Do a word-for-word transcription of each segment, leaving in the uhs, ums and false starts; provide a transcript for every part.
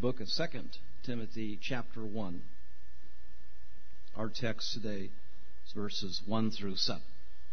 book of Second Timothy chapter one. Our text today is verses one through seven.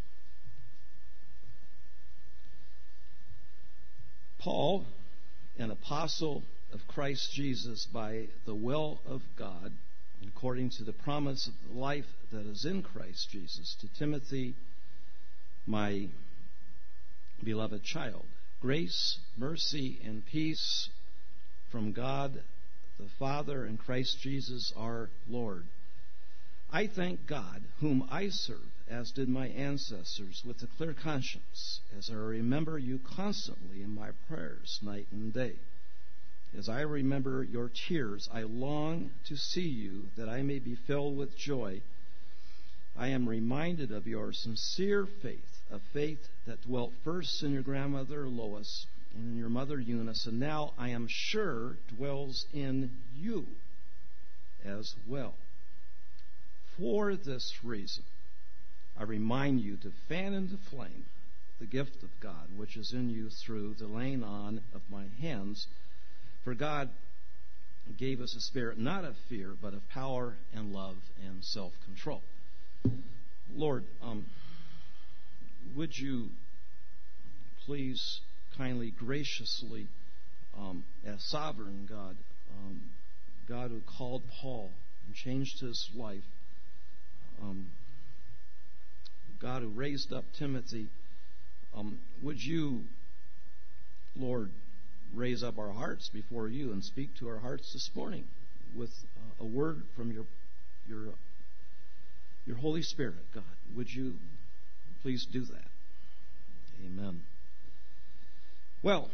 Paul, an apostle of Christ Jesus by the will of God, according to the promise of the life that is in Christ Jesus, to Timothy, my beloved child. Grace, mercy, and peace from God the Father and Christ Jesus our Lord. I thank God, whom I serve, as did my ancestors, with a clear conscience, as I remember you constantly in my prayers night and day. As I remember your tears, I long to see you, that I may be filled with joy. I am reminded of your sincere faith, a faith that dwelt first in your grandmother Lois and in your mother Eunice, and now I am sure dwells in you as well. For this reason, I remind you to fan into flame the gift of God, which is in you through the laying on of my hands. For God gave us a spirit not of fear, but of power and love and self-control. Lord, um, would you please kindly, graciously, um, as sovereign God, um, God who called Paul and changed his life, um, God who raised up Timothy, um, would you, Lord, raise up our hearts before you and speak to our hearts this morning with uh, a word from your your your Holy Spirit, God. Would you please do that? Amen. Well,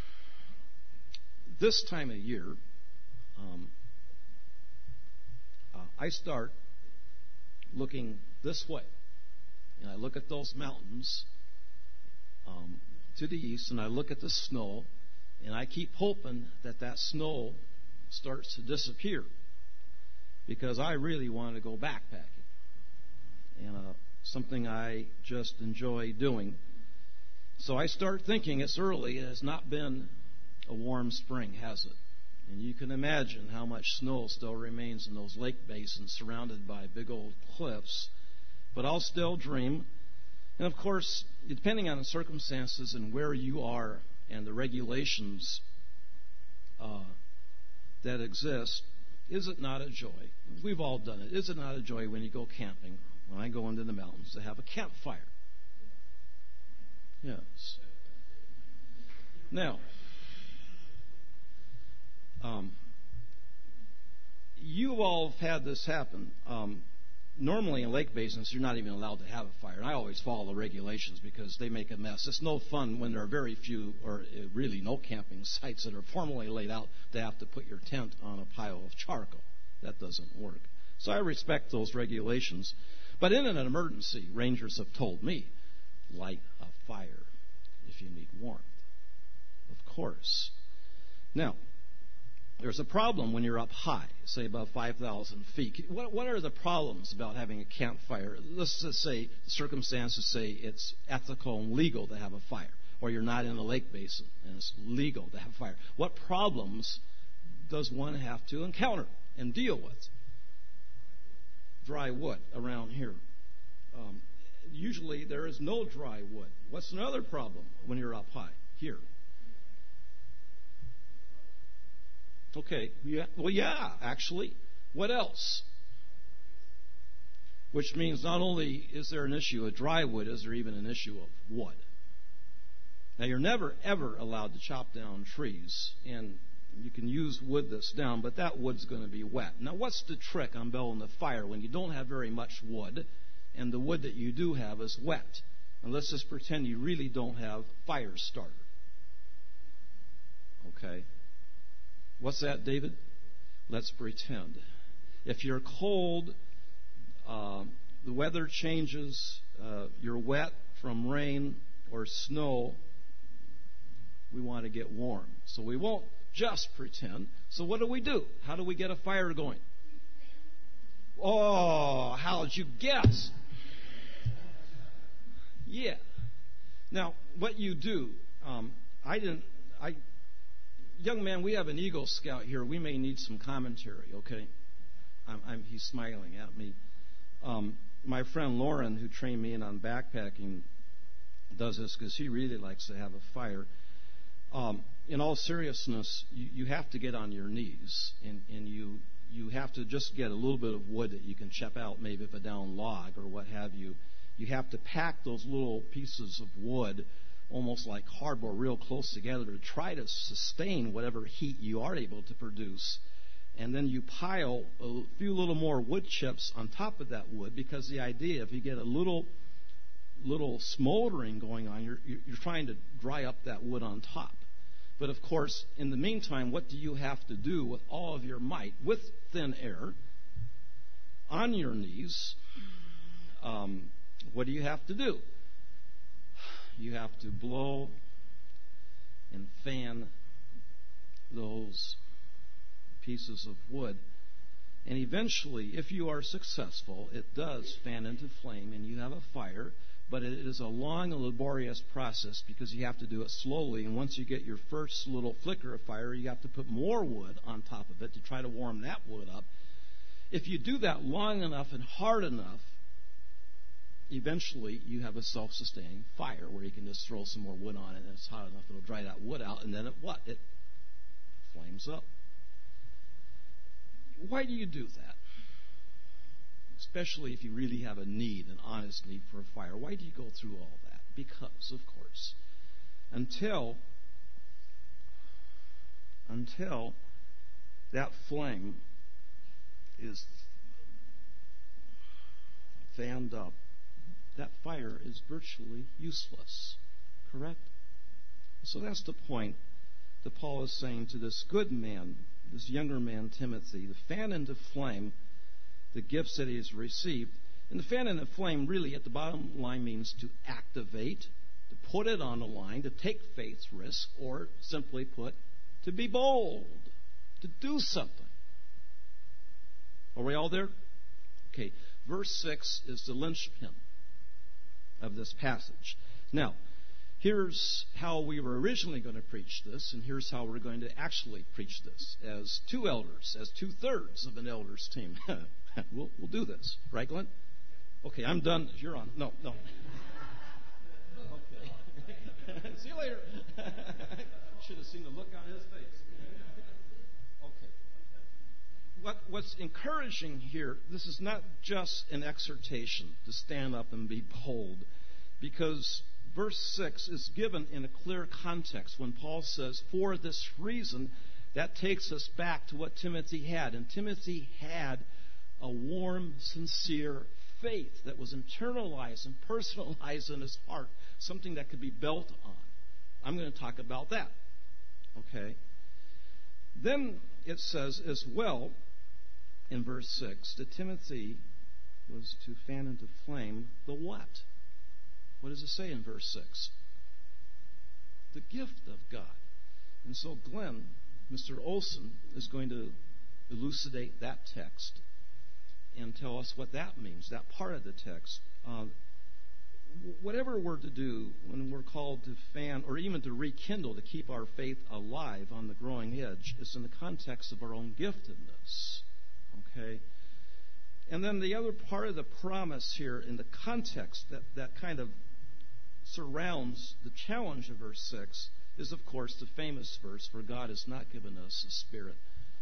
this time of year, um, uh, I start looking this way. And I look at those mountains um, to the east, and I look at the snow, and I keep hoping that that snow starts to disappear, because I really want to go backpacking, and uh, something I just enjoy doing. So I start thinking it's early. It has not been a warm spring, has it? And you can imagine how much snow still remains in those lake basins surrounded by big old cliffs. But I'll still dream. And of course, depending on the circumstances and where you are and the regulations uh, that exist, is it not a joy? We've all done it. Is it not a joy when you go camping, when I go into the mountains, to have a campfire? Yes. Now, um, you all have had this happen. Um, normally in lake basins, you're not even allowed to have a fire. And I always follow the regulations because they make a mess. It's no fun when there are very few or really no camping sites that are formally laid out to have to put your tent on a pile of charcoal. That doesn't work. So I respect those regulations. But in an emergency, rangers have told me, light a fire if you need warmth. Of course. Now, there's a problem when you're up high, say above five thousand feet. What, what are the problems about having a campfire? Let's just say circumstances say it's ethical and legal to have a fire, or you're not in a lake basin and it's legal to have a fire. What problems does one have to encounter and deal with? Dry wood around here. Um, Usually there is no dry wood. What's another problem when you're up high? Here. Okay. Yeah. Well, yeah, actually. What else? Which means not only is there an issue of dry wood, is there even an issue of wood. Now, you're never, ever allowed to chop down trees. And you can use wood that's down, but that wood's going to be wet. Now, what's the trick on building the fire when you don't have very much wood? And the wood that you do have is wet. And let's just pretend you really don't have fire starter. Okay. What's that, David? Let's pretend. If you're cold, uh, the weather changes, uh, you're wet from rain or snow, we want to get warm. So we won't just pretend. So what do we do? How do we get a fire going? Oh, how did you guess? Yeah. Now, what you do, um, I didn't, I, young man, we have an Eagle Scout here. We may need some commentary, okay? I'm, I'm, he's smiling at me. Um, my friend Lauren, who trained me in on backpacking, does this because he really likes to have a fire. Um, in all seriousness, you, you have to get on your knees, and, and you you have to just get a little bit of wood that you can chip out, maybe of a down log or what have you. You have to pack those little pieces of wood almost like cardboard real close together to try to sustain whatever heat you are able to produce. And then you pile a few little more wood chips on top of that wood, because the idea, if you get a little little smoldering going on, you're, you're trying to dry up that wood on top. But of course, in the meantime, what do you have to do with all of your might, with thin air, on your knees? Um, what do you have to do? You have to blow and fan those pieces of wood. And eventually, if you are successful, it does fan into flame and you have a fire. But it is a long and laborious process because you have to do it slowly. And once you get your first little flicker of fire, you have to put more wood on top of it to try to warm that wood up. If you do that long enough and hard enough, eventually you have a self-sustaining fire where you can just throw some more wood on it, and it's hot enough it'll dry that wood out, and then it what? It flames up. Why do you do that? Especially if you really have a need, an honest need for a fire. Why do you go through all that? Because, of course, until until that flame is fanned up, that fire is virtually useless. Correct? So that's the point that Paul is saying to this good man, this younger man, Timothy, to fan into flame the gifts that he has received. And the fan into flame really at the bottom line means to activate, to put it on the line, to take faith risk, or simply put, to be bold, to do something. Are we all there? Okay, verse six is the linchpin of this passage. Now, here's how we were originally going to preach this, and here's how we're going to actually preach this as two elders, as two-thirds of an elders team. we'll, we'll do this. Right, Glenn? Okay, I'm done. You're on. No, no. Okay. See you later. Should have seen the look on his face. Okay. What, what's encouraging here, this is not just an exhortation to stand up and be bold, because verse six is given in a clear context when Paul says, for this reason. That takes us back to what Timothy had. And Timothy had a warm, sincere faith that was internalized and personalized in his heart, something that could be built on. I'm going to talk about that. Okay? Then it says as well in verse six that Timothy was to fan into flame the what? What does it say in verse six? The gift of God. And so Glenn, Mister Olson, is going to elucidate that text and tell us what that means, that part of the text. Uh, whatever we're to do when we're called to fan or even to rekindle, to keep our faith alive on the growing edge, is in the context of our own giftedness. Okay? And then the other part of the promise here in the context that, that kind of surrounds the challenge of verse six is, of course, the famous verse, for God has not given us a spirit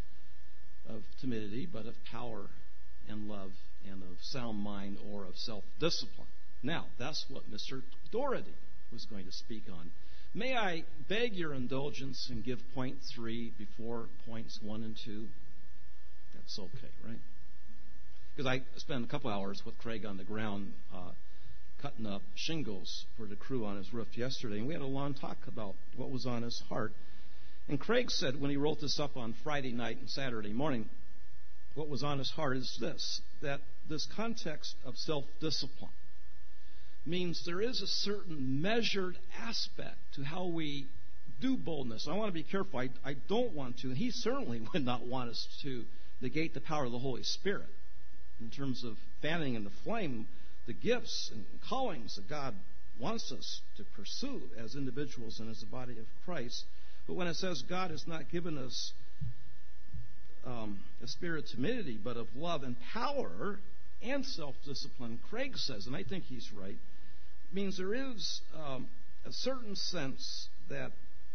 of timidity, but of power and love and of sound mind or of self-discipline. Now, that's what Mister Doherty was going to speak on. May I beg your indulgence and give point three before points one and two? That's okay, right? Because I spent a couple hours with Craig on the ground uh, cutting up shingles for the crew on his roof yesterday, and we had a long talk about what was on his heart. And Craig said when he wrote this up on Friday night and Saturday morning, what was on his heart is this, that this context of self-discipline means there is a certain measured aspect to how we do boldness. I want to be careful. I, I don't want to, and he certainly would not want us to negate the power of the Holy Spirit in terms of fanning in the flame the gifts and callings that God wants us to pursue as individuals and as the body of Christ. But when it says God has not given us um, a spirit of timidity, but of love and power and self-discipline, Craig says, and I think he's right, means there is um, a certain sense that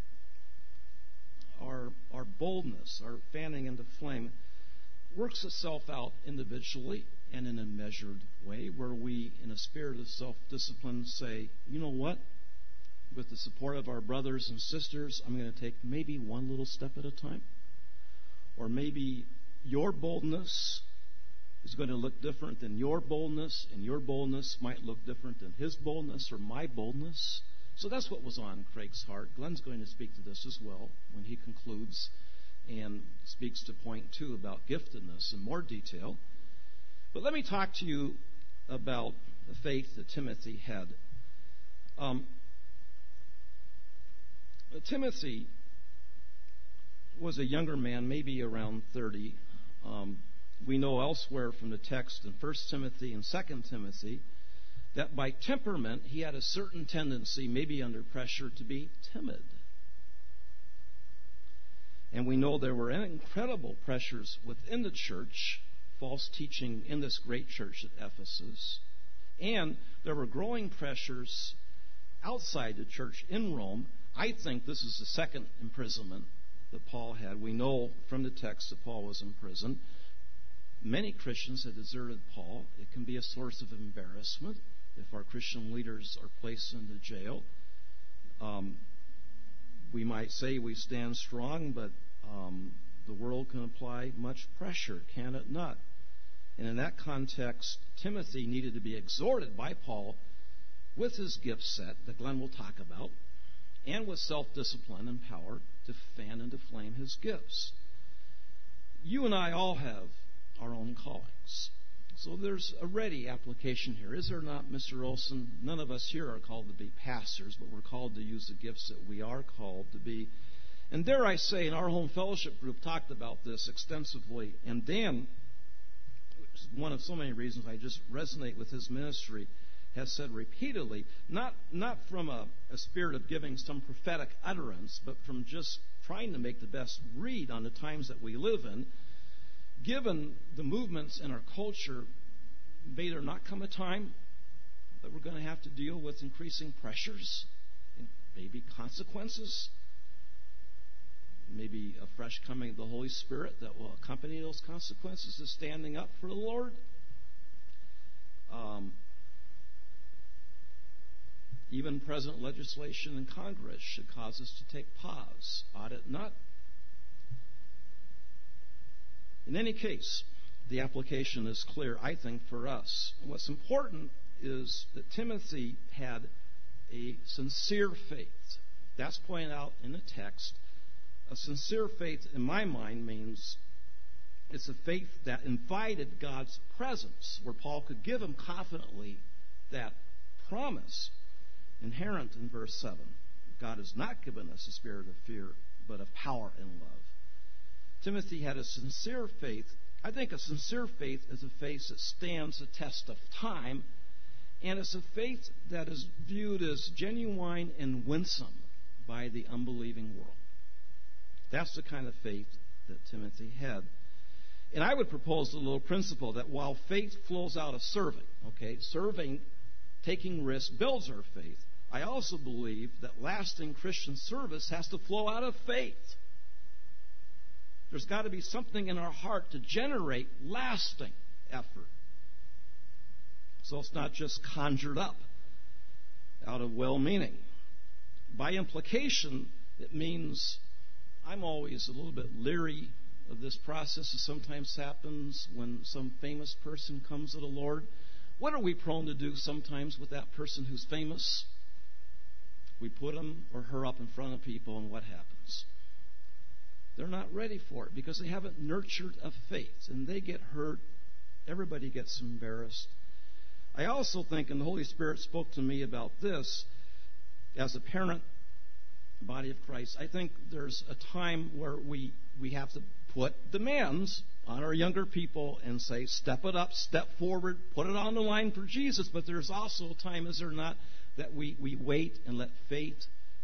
our our boldness, our fanning into flame, works itself out individually and in a measured way, where we, in a spirit of self-discipline, say, you know what? With the support of our brothers and sisters, I'm going to take maybe one little step at a time. Or maybe your boldness is going to look different than your boldness, and your boldness might look different than his boldness or my boldness. So that's what was on Craig's heart. Glenn's going to speak to this as well when he concludes and speaks to point two about giftedness in more detail. But let me talk to you about the faith that Timothy had. Um, Timothy was a younger man, maybe around thirty. Um, we know elsewhere from the text in First Timothy and Second Timothy that by temperament he had a certain tendency, maybe under pressure, to be timid. And we know there were incredible pressures within the church, false teaching in this great church at Ephesus. And there were growing pressures outside the church in Rome. I think this is the second imprisonment that Paul had. We know from the text that Paul was in prison. Many Christians had deserted Paul. It can be a source of embarrassment if our Christian leaders are placed into jail. Um, we might say we stand strong, but um, the world can apply much pressure, can it not? And in that context, Timothy needed to be exhorted by Paul with his gift set that Glenn will talk about, and with self-discipline and power to fan and to flame his gifts. You and I all have our own callings. So there's a ready application here. Is there not, Mister Olson? None of us here are called to be pastors, but we're called to use the gifts that we are called to be. And dare I say, in our home fellowship group, talked about this extensively. And Dan, one of so many reasons I just resonate with his ministry, has said repeatedly, not not from a, a spirit of giving some prophetic utterance, but from just trying to make the best read on the times that we live in, given the movements in our culture, may there not come a time that we're going to have to deal with increasing pressures and maybe consequences, maybe a fresh coming of the Holy Spirit that will accompany those consequences to standing up for the Lord. Um, Even present legislation in Congress should cause us to take pause, ought it not? In any case, the application is clear, I think, for us. And what's important is that Timothy had a sincere faith. That's pointed out in the text. A sincere faith, in my mind, means it's a faith that invited God's presence, where Paul could give him confidently that promise inherent in verse seven. God has not given us a spirit of fear, but of power and love. Timothy had a sincere faith. I think a sincere faith is a faith that stands the test of time, and it's a faith that is viewed as genuine and winsome by the unbelieving world. That's the kind of faith that Timothy had. And I would propose a little principle that while faith flows out of serving, okay, serving, taking risks, builds our faith, I also believe that lasting Christian service has to flow out of faith. There's got to be something in our heart to generate lasting effort. So it's not just conjured up out of well-meaning. By implication, it means I'm always a little bit leery of this process that sometimes happens when some famous person comes to the Lord. What are we prone to do sometimes with that person who's famous? We put him or her up in front of people, and what happens? They're not ready for it because they haven't nurtured a faith, and they get hurt. Everybody gets embarrassed. I also think, and the Holy Spirit spoke to me about this, as a parent, body of Christ, I think there's a time where we, we have to put demands on our younger people and say, step it up, step forward, put it on the line for Jesus. But there's also a time, is there not, that we, we wait and let faith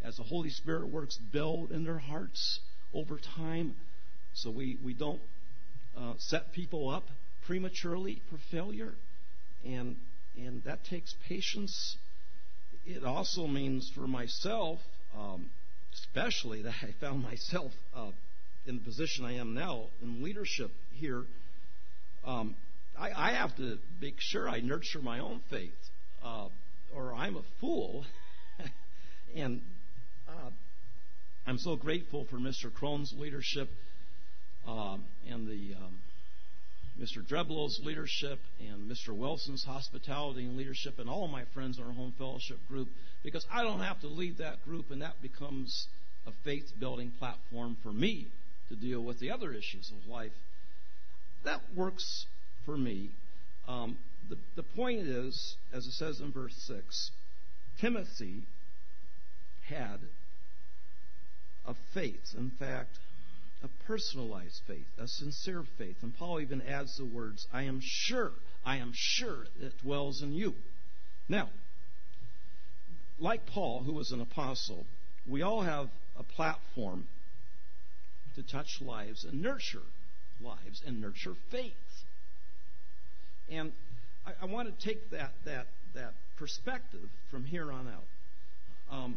as the Holy Spirit works, build in their hearts over time, so we, we don't uh, set people up prematurely for failure. And, and that takes patience. It also means for myself, um, especially that I found myself uh, in the position I am now in leadership here, um, I, I have to make sure I nurture my own faith, uh, or I'm a fool. And uh, I'm so grateful for Mister Crone's leadership um, and the um, Mister Dreblow's leadership and Mister Wilson's hospitality and leadership and all of my friends in our home fellowship group, because I don't have to lead that group, and that becomes a faith-building platform for me to deal with the other issues of life. That works for me. Um, the, the point is, as it says in verse six, Timothy had a faith, in fact, a personalized faith, a sincere faith. And Paul even adds the words, I am sure, I am sure it dwells in you. Now, like Paul, who was an apostle, we all have a platform to touch lives and nurture lives and nurture faith. And I, I want to take that that that perspective from here on out. Um,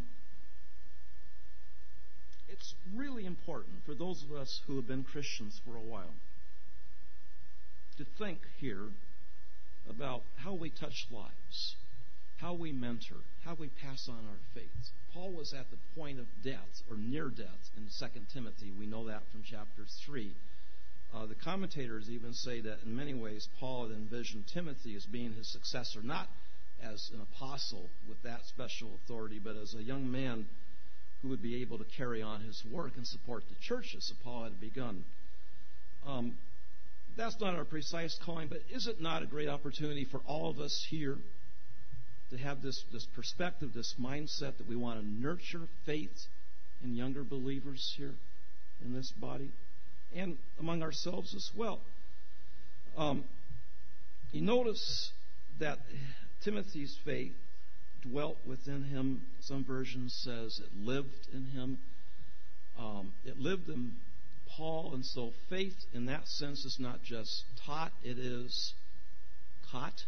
it's really important for those of us who have been Christians for a while to think here about how we touch lives, how we mentor, how we pass on our faith. Paul was at the point of death, or near death, in Second Timothy. We know that from chapter three. Uh, the commentators even say that in many ways Paul had envisioned Timothy as being his successor, not as an apostle with that special authority, but as a young man who would be able to carry on his work and support the churches that Paul had begun. Um, that's not our precise calling, but is it not a great opportunity for all of us here to have this, this perspective, this mindset that we want to nurture faith in younger believers here in this body and among ourselves as well? Um, you notice that Timothy's faith dwelt within him. Some versions says it lived in him. Um, it lived in Paul, and so faith in that sense is not just taught, it is caught.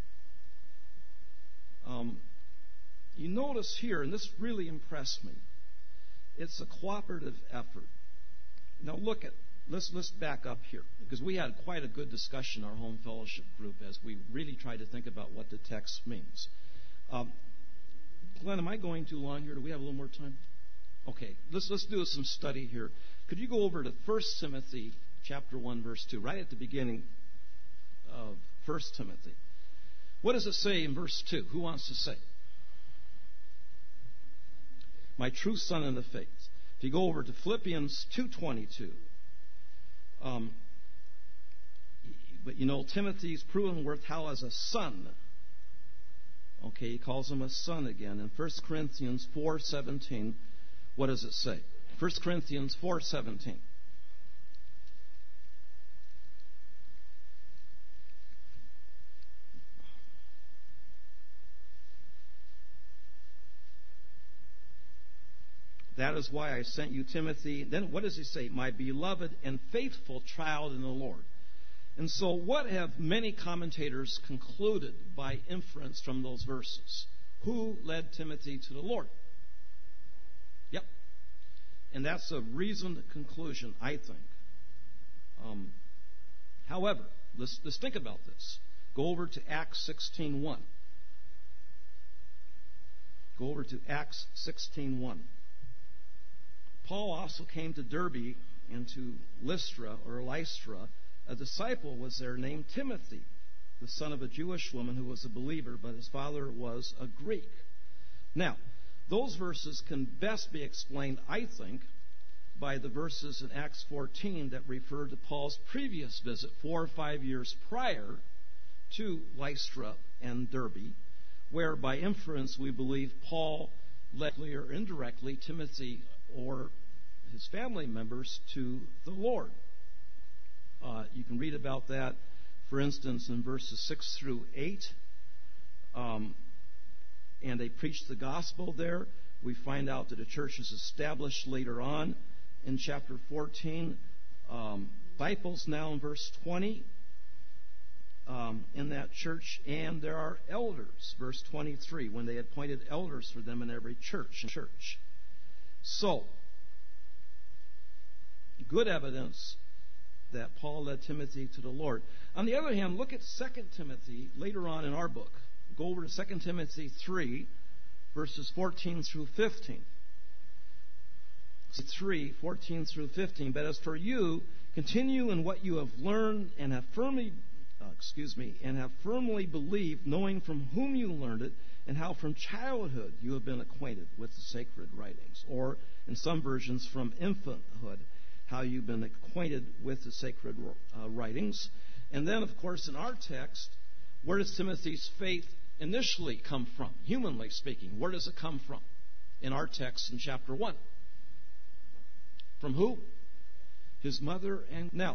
Um, you notice here, and this really impressed me, it's a cooperative effort. Now look at, let's let's back up here, because we had quite a good discussion in our home fellowship group as we really tried to think about what the text means. Um, Glenn, am I going too long here? Do we have a little more time? Okay, let's let's do some study here. Could you go over to First Timothy chapter one, verse two, right at the beginning of First Timothy? What does it say in verse two? Who wants to say? My true son in the faith. If you go over to Philippians two twenty-two, um, but you know Timothy's proven worth how as a son. Okay, he calls him a son again. In First Corinthians four seventeen, what does it say? First Corinthians four seventeen. That is why I sent you Timothy. Then what does he say? My beloved and faithful child in the Lord. And so what have many commentators concluded by inference from those verses? Who led Timothy to the Lord? Yep. And that's a reasoned conclusion, I think. Um, however, let's, let's think about this. Go over to Acts sixteen one. Go over to Acts sixteen one. Paul also came to Derbe and to Lystra or Lystra. A disciple was there named Timothy, the son of a Jewish woman who was a believer, but his father was a Greek. Now, those verses can best be explained, I think, by the verses in Acts fourteen that refer to Paul's previous visit four or five years prior to Lystra and Derbe, where by inference we believe Paul led or indirectly Timothy or his family members to the Lord. Uh, you can read about that, for instance, in verses six through eight. Um, and they preached the gospel there. We find out that a church is established later on in chapter fourteen. Um, disciples now in verse twenty um, in that church, and there are elders, verse twenty-three, when they appointed elders for them in every church. church. So, good evidence that Paul led Timothy to the Lord. On the other hand, look at Second Timothy later on in our book. Go over to Second Timothy three, verses fourteen through fifteen. three, fourteen through fifteen. But as for you, continue in what you have learned and have firmly, uh, excuse me, and have firmly believed, knowing from whom you learned it, and how from childhood you have been acquainted with the sacred writings. Or, in some versions, from infanthood, how you've been acquainted with the sacred uh, writings. And then, of course, in our text, where does Timothy's faith initially come from? Humanly speaking, where does it come from? In our text in chapter one. From who? His mother. And now,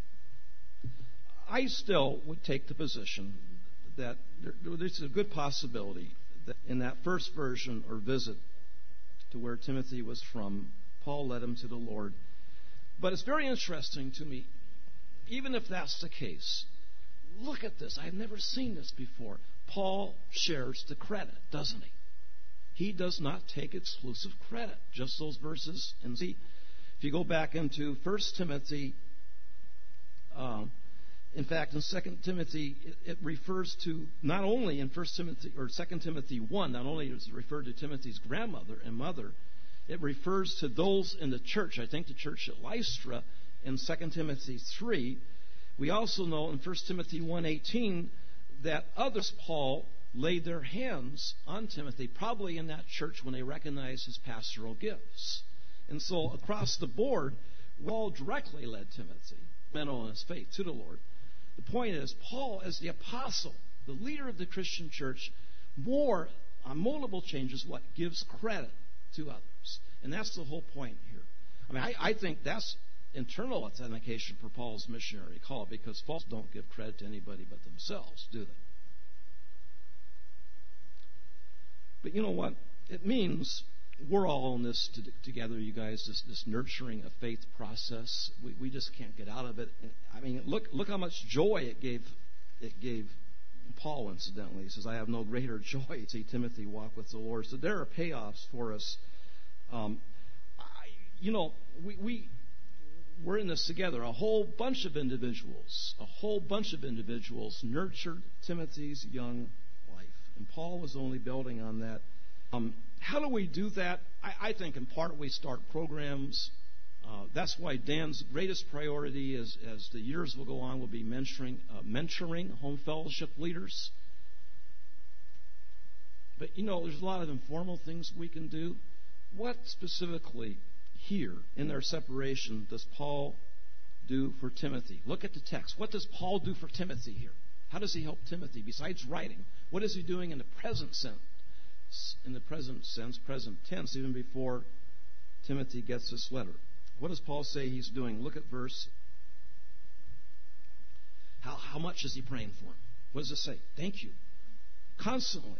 I still would take the position that there, there's a good possibility that in that first version or visit to where Timothy was from, Paul led him to the Lord. But it's very interesting to me, even if that's the case, look at this. I've never seen this before. Paul shares the credit, doesn't he? He does not take exclusive credit. Just those verses. And see, if you go back into First Timothy, uh, in fact, in Second Timothy, it, it refers to not only in First Timothy or Second Timothy one, not only is it referred to Timothy's grandmother and mother, it refers to those in the church. I think the church at Lystra in Second Timothy three. We also know in First Timothy one eighteen that others, Paul, laid their hands on Timothy, probably in that church when they recognized his pastoral gifts. And so across the board, Paul directly led Timothy, men on his faith, to the Lord. The point is, Paul, as the apostle, the leader of the Christian church, more on multiple changes, what gives credit to others. And that's the whole point here. I mean, I, I think that's internal authentication for Paul's missionary call, because Paul's don't give credit to anybody but themselves, do they? But you know what? It means we're all in this to, together, you guys, this, this nurturing a faith process. We, we just can't get out of it. I mean, look look how much joy it gave it gave Paul, incidentally. He says, I have no greater joy to see Timothy walk with the Lord. So there are payoffs for us. Um, I, you know, we, we, we're in this together. A whole bunch of individuals, a whole bunch of individuals nurtured Timothy's young life. And Paul was only building on that. Um, how do we do that? I, I think in part we start programs. Uh, that's why Dan's greatest priority is, as the years will go on, will be mentoring, uh, mentoring home fellowship leaders. But, you know, there's a lot of informal things we can do. What specifically here in their separation does Paul do for Timothy? Look at the text. What does Paul do for Timothy here? How does he help Timothy besides writing? What is he doing in the present sense? In the present sense, present tense, even before Timothy gets this letter. What does Paul say he's doing? Look at verse. How, how much is he praying for him? What does it say? Thank you. Constantly.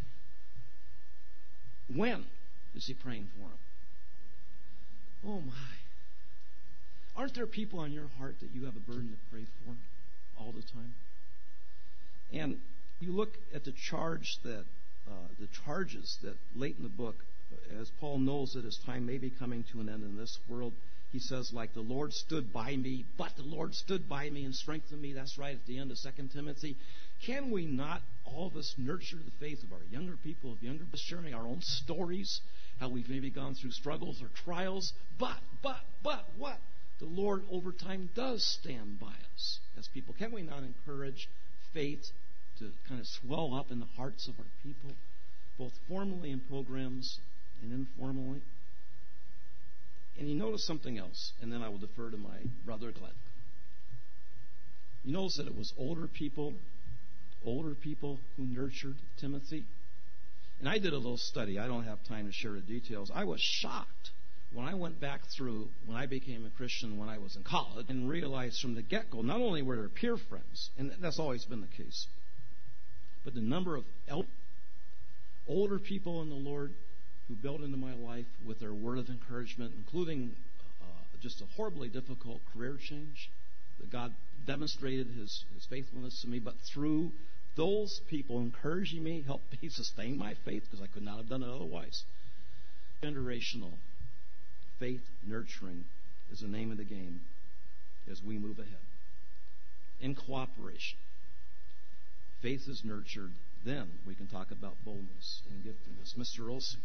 When is he praying for him? Oh my. Aren't there people on your heart that you have a burden to pray for all the time? And you look at the charge that, uh, the charges that late in the book, as Paul knows that his time may be coming to an end in this world, he says, like the Lord stood by me, but the Lord stood by me and strengthened me. That's right at the end of Second Timothy. Can we not, all of us, nurture the faith of our younger people, of younger, sharing our own stories, how we've maybe gone through struggles or trials, but, but, but, what? The Lord over time does stand by us as people. Can we not encourage faith to kind of swell up in the hearts of our people, both formally in programs and informally? And you notice something else, and then I will defer to my brother Glenn. You notice that it was older people, older people who nurtured Timothy. And I did a little study. I don't have time to share the details. I was shocked when I went back through, when I became a Christian when I was in college, and realized from the get-go, not only were there peer friends, and that's always been the case, but the number of el- older people in the Lord who built into my life with their word of encouragement, including uh, just a horribly difficult career change, that God demonstrated his, his faithfulness to me. But through those people encouraging me, helped me sustain my faith, because I could not have done it otherwise. Generational faith nurturing is the name of the game as we move ahead. In cooperation, faith is nurtured. Then we can talk about boldness and giftedness. Mister Olson.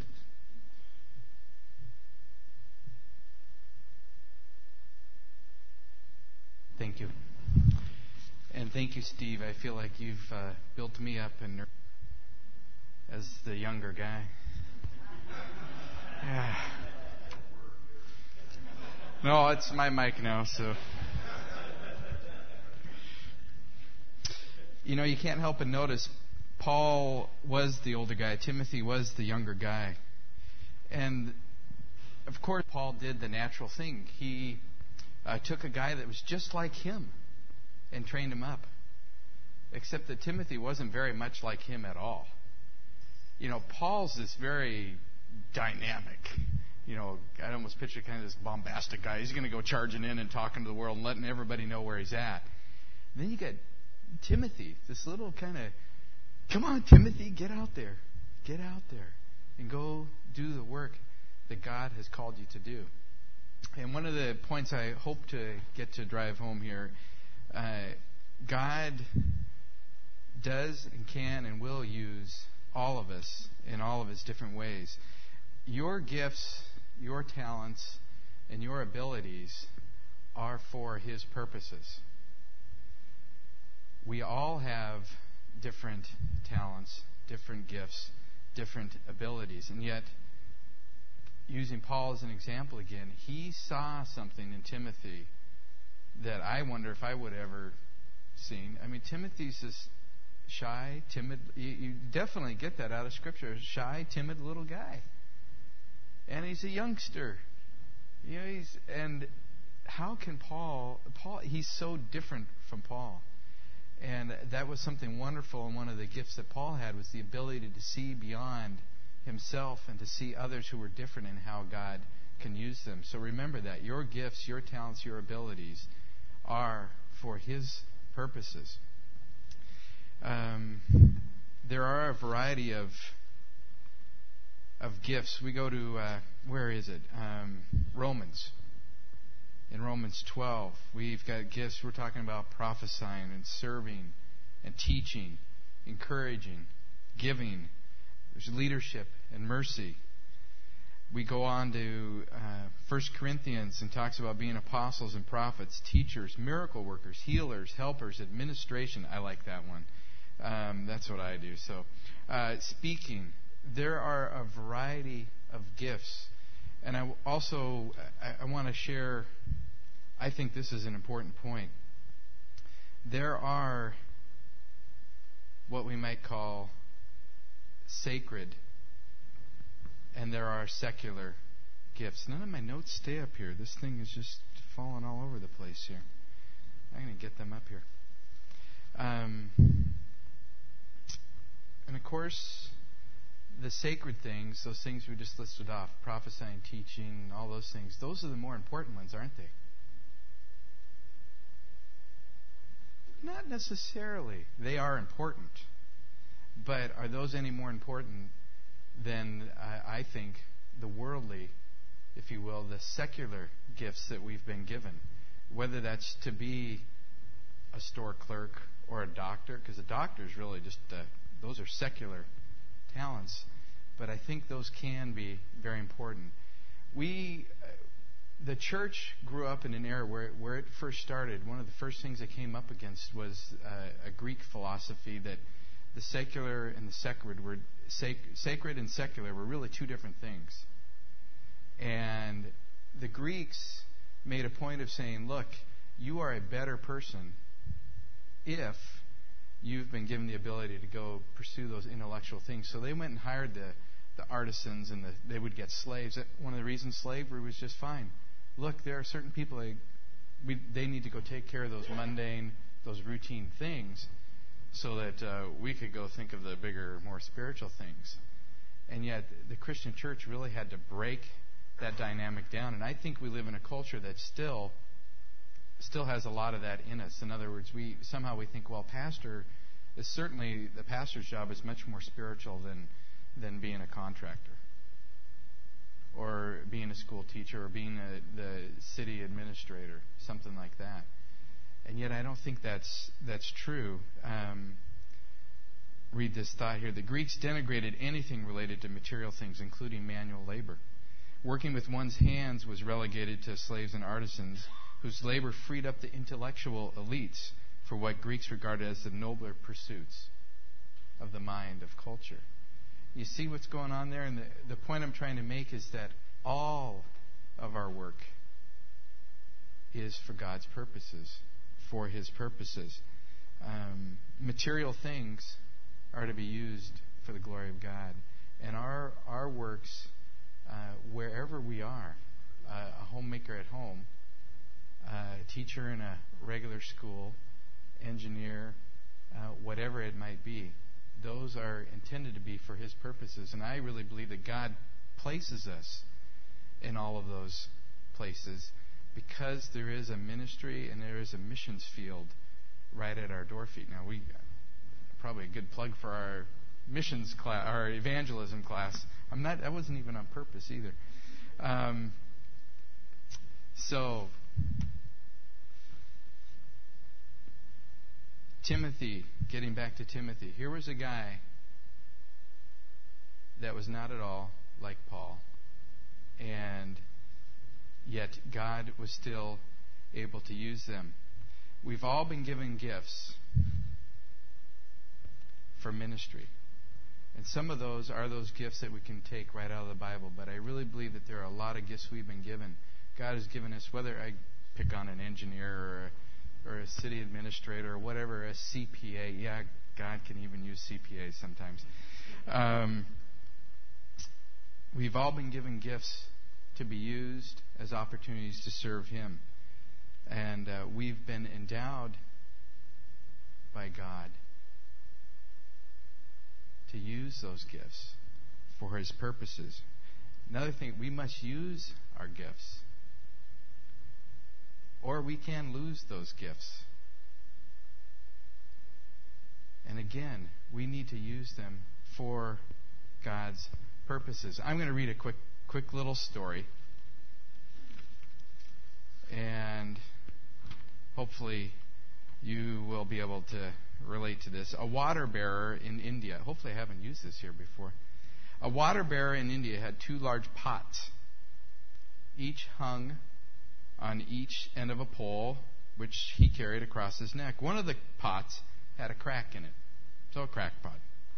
Thank you. And thank you, Steve. I feel like you've uh, built me up and as the younger guy. Yeah. No, it's my mic now, so. You know, you can't help but notice Paul was the older guy. Timothy was the younger guy. And, of course, Paul did the natural thing. He uh, took a guy that was just like him and trained him up. Except that Timothy wasn't very much like him at all. You know, Paul's this very dynamic. You know, I almost picture kind of this bombastic guy. He's going to go charging in and talking to the world and letting everybody know where he's at. And then you get Timothy, this little kind of, come on, Timothy, get out there. Get out there and go do the work that God has called you to do. And one of the points I hope to get to drive home here, uh, God does and can and will use all of us in all of his different ways. Your gifts, your talents, and your abilities are for his purposes. We all have different talents, different gifts, different abilities. And yet, using Paul as an example again, he saw something in Timothy that I wonder if I would have ever seen. I mean, Timothy's this shy, timid, you, you definitely get that out of Scripture, shy, timid little guy. And he's a youngster. You know, he's, and how can Paul, Paul, he's so different from Paul. And that was something wonderful, and one of the gifts that Paul had was the ability to see beyond himself and to see others who were different in how God can use them. So remember that. Your gifts, your talents, your abilities are for his purposes. Um, there are a variety of of gifts. We go to, uh, where is it? Um, Romans. In Romans twelve, we've got gifts. We're talking about prophesying and serving and teaching, encouraging, giving. There's leadership and mercy. We go on to uh, First Corinthians and talks about being apostles and prophets, teachers, miracle workers, healers, helpers, administration. I like that one. Um, that's what I do. So, uh, speaking. There are a variety of gifts. And I also, I, I want to share, I think this is an important point. There are what we might call sacred, and there are secular gifts. None of my notes stay up here. This thing is just falling all over the place here. I'm going to get them up here. Um, and of course, the sacred things, those things we just listed off, prophesying, teaching, all those things, those are the more important ones, aren't they? Not necessarily. They are important. But are those any more important than, uh, I think, the worldly, if you will, the secular gifts that we've been given? Whether that's to be a store clerk or a doctor, because a doctor is really just, uh, those are secular talents, but I think those can be very important. We, uh, the church grew up in an era where, where it first started. One of the first things it came up against was uh, a Greek philosophy that the secular and the sacred were sac- sacred and secular were really two different things. And the Greeks made a point of saying, look, you are a better person if you've been given the ability to go pursue those intellectual things. So they went and hired the, the artisans, and the, they would get slaves. One of the reasons slavery was just fine. Look, there are certain people, they, we, they need to go take care of those mundane, those routine things so that uh, we could go think of the bigger, more spiritual things. And yet the Christian church really had to break that dynamic down. And I think we live in a culture that still still has a lot of that in us. In other words, we somehow we think, well, pastor is certainly the pastor's job is much more spiritual than than being a contractor, or being a school teacher, or being a, the city administrator, something like that. And yet I don't think that's that's true. Um, read this thought here. The Greeks denigrated anything related to material things, including manual labor. Working with one's hands was relegated to slaves and artisans, whose labor freed up the intellectual elites for what Greeks regarded as the nobler pursuits of the mind, of culture. You see what's going on there? And the, the point I'm trying to make is that all of our work is for God's purposes, for His purposes. Um, material things are to be used for the glory of God. And our, our works, uh, wherever we are, uh, a homemaker at home, uh, a teacher in a regular school, engineer, uh, whatever it might be, those are intended to be for His purposes. And I really believe that God places us in all of those places because there is a ministry and there is a missions field right at our door feet. Now, we probably a good plug for our missions class, our evangelism class. I'm not. That wasn't even on purpose either. Um, so, Timothy, getting back to Timothy, here was a guy that was not at all like Paul, and yet God was still able to use them. We've all been given gifts for ministry, and some of those are those gifts that we can take right out of the Bible, but I really believe that there are a lot of gifts we've been given. God has given us, whether I pick on an engineer or a or a city administrator, or whatever, a C P A. Yeah, God can even use C P As sometimes. Um, we've all been given gifts to be used as opportunities to serve Him. And uh, we've been endowed by God to use those gifts for His purposes. Another thing, we must use our gifts, or we can lose those gifts. And again, we need to use them for God's purposes. I'm going to read a quick quick little story. And hopefully you will be able to relate to this. A water bearer in India. Hopefully I haven't used this here before. A water bearer in India had two large pots, each hung on each end of a pole, which he carried across his neck. One of the pots had a crack in it, so a crack pot.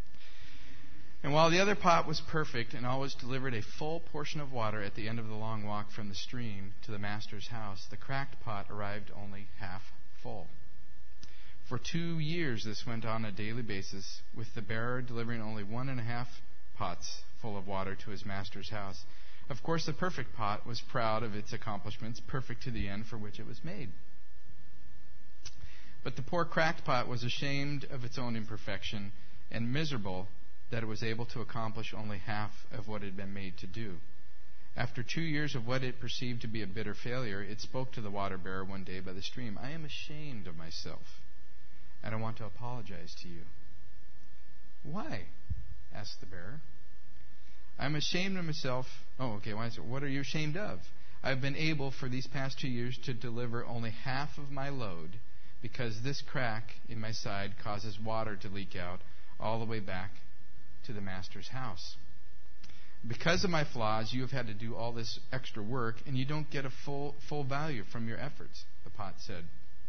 And while the other pot was perfect and always delivered a full portion of water at the end of the long walk from the stream to the master's house, the cracked pot arrived only half full. For two years this went on a daily basis, with the bearer delivering only one and a half pots full of water to his master's house. Of course, the perfect pot was proud of its accomplishments, perfect to the end for which it was made. But the poor cracked pot was ashamed of its own imperfection and miserable that it was able to accomplish only half of what it had been made to do. After two years of what it perceived to be a bitter failure, it spoke to the water bearer one day by the stream. "I am ashamed of myself, and I want to apologize to you." "Why?" asked the bearer. "I'm ashamed of myself." Oh, okay. What are you ashamed of? "I've been able for these past two years to deliver only half of my load because this crack in my side causes water to leak out all the way back to the master's house. Because of my flaws, you have had to do all this extra work, and you don't get a full full value from your efforts," the pot said.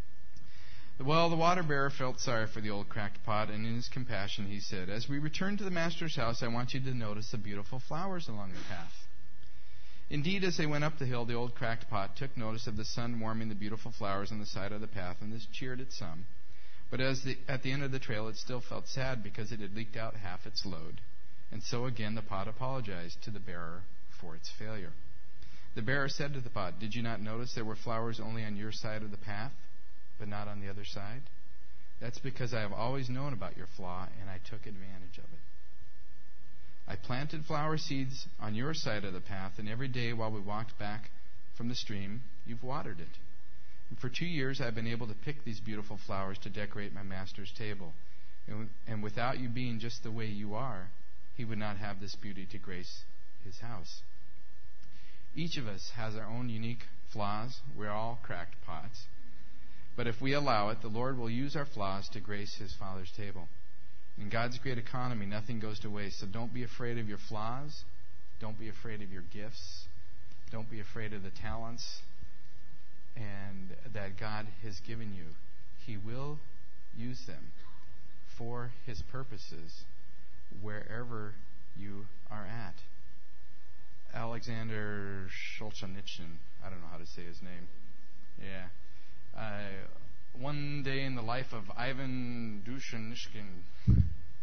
Well, the water bearer felt sorry for the old cracked pot, and in his compassion he said, "As we return to the master's house, I want you to notice the beautiful flowers along the path." Indeed, as they went up the hill, the old cracked pot took notice of the sun warming the beautiful flowers on the side of the path, and this cheered it some. But as the, at the end of the trail, it still felt sad because it had leaked out half its load. And so again the pot apologized to the bearer for its failure. The bearer said to the pot, "Did you not notice there were flowers only on your side of the path, but not on the other side? That's because I have always known about your flaw, and I took advantage of it." I planted flower seeds on your side of the path, and every day while we walked back from the stream, you've watered it. And for two years I've been able to pick these beautiful flowers to decorate my master's table. And, and without you being just the way you are, he would not have this beauty to grace his house. Each of us has our own unique flaws. We're all cracked pots. But if we allow it, the Lord will use our flaws to grace his Father's table. In God's great economy, nothing goes to waste. So don't be afraid of your flaws. Don't be afraid of your gifts. Don't be afraid of the talents and that God has given you. He will use them for his purposes wherever you are at. Alexander Solzhenitsyn, I don't know how to say his name. Yeah. Uh, one day in the life of Ivan Dushanishkin.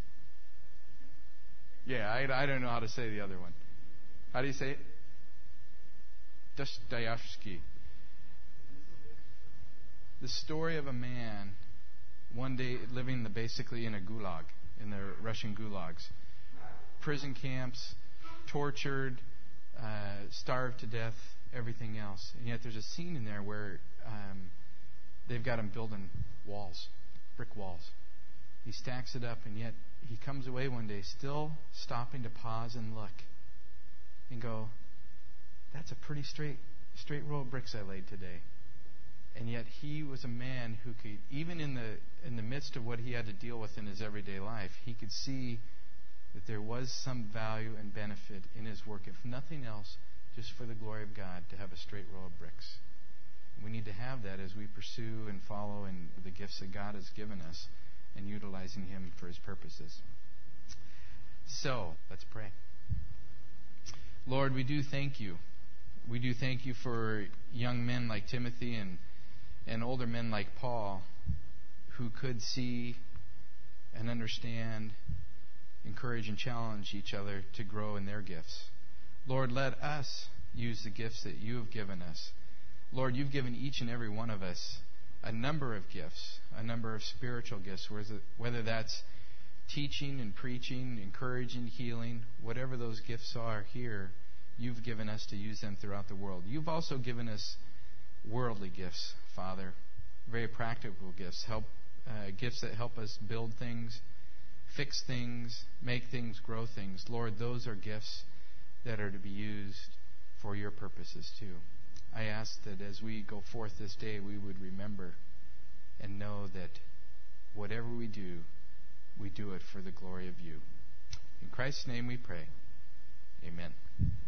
Yeah, I, I don't know how to say the other one. How do you say it? Dostoevsky. The story of a man one day living the, basically in a gulag, in the Russian gulags. Prison camps, tortured, uh, starved to death, everything else. And yet there's a scene in there where um, they've got him building walls, brick walls. He stacks it up, and yet he comes away one day still stopping to pause and look and go, that's a pretty straight straight row of bricks I laid today. And yet he was a man who could, even in the in the midst of what he had to deal with in his everyday life, he could see that there was some value and benefit in his work, if nothing else, just for the glory of God, to have a straight row of bricks. We need to have that as we pursue and follow in the gifts that God has given us and utilizing him for his purposes. So, let's pray. Lord, we do thank you. We do thank you for young men like Timothy and, and older men like Paul who could see and understand, encourage and challenge each other to grow in their gifts. Lord, let us use the gifts that you have given us. Lord, you've given each and every one of us a number of gifts, a number of spiritual gifts, whether that's teaching and preaching, encouraging, healing, whatever those gifts are here, you've given us to use them throughout the world. You've also given us worldly gifts, Father, very practical gifts, help uh, gifts that help us build things, fix things, make things, grow things. Lord, those are gifts that are to be used for your purposes too. I ask that as we go forth this day, we would remember and know that whatever we do, we do it for the glory of you. In Christ's name we pray. Amen.